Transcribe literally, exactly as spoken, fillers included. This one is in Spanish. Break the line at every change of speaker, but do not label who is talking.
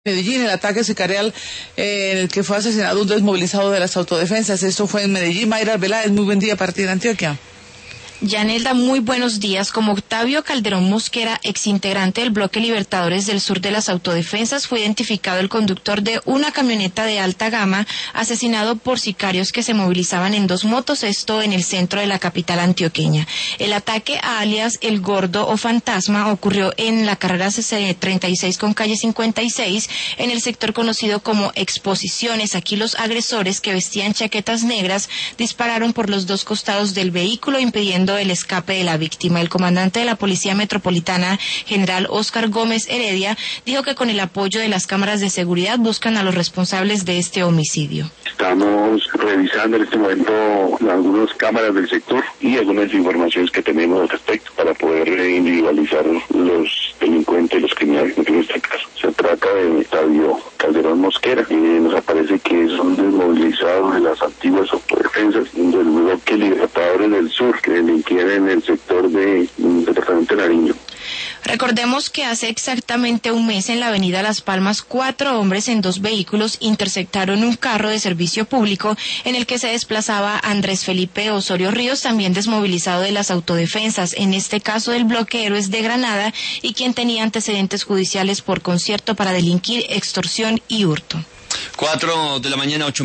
Medellín, el ataque sicarial eh, en el que fue asesinado un desmovilizado de las autodefensas. Esto fue en Medellín. Mayra Arbeláez, muy buen día para ti en Antioquia.
Yanelda, muy buenos días. Como Octavio Calderón Mosquera, exintegrante del Bloque Libertadores del Sur de las Autodefensas, fue identificado el conductor de una camioneta de alta gama asesinado por sicarios que se movilizaban en dos motos, esto en el centro de la capital antioqueña. El ataque a alias El Gordo o Fantasma ocurrió en la carrera treinta y seis con calle cincuenta y seis, en el sector conocido como Exposiciones. Aquí los agresores, que vestían chaquetas negras, dispararon por los dos costados del vehículo, impidiendo el escape de la víctima. El comandante de la Policía Metropolitana, general Óscar Gómez Heredia, dijo que con el apoyo de las cámaras de seguridad buscan a los responsables de este homicidio.
Estamos revisando en este momento algunas cámaras del sector y algunas informaciones que tenemos al respecto para poder individualizar los delincuentes, los criminales en este caso. Se trata de Octavio Calderón Mosquera, y nos aparece que es un desmovilizado de las antiguas autodefensas del Bloque Libertadores del Sur, que delinquían en el sector de, del departamento de Nariño.
Recordemos que hace exactamente un mes en la avenida Las Palmas, cuatro hombres en dos vehículos interceptaron un carro de servicio público en el que se desplazaba Andrés Felipe Osorio Ríos, también desmovilizado de las autodefensas, en este caso del Bloque Héroes de Granada, y quien tenía antecedentes judiciales por concierto para delinquir, extorsión y hurto.
Cuatro de la mañana, ocho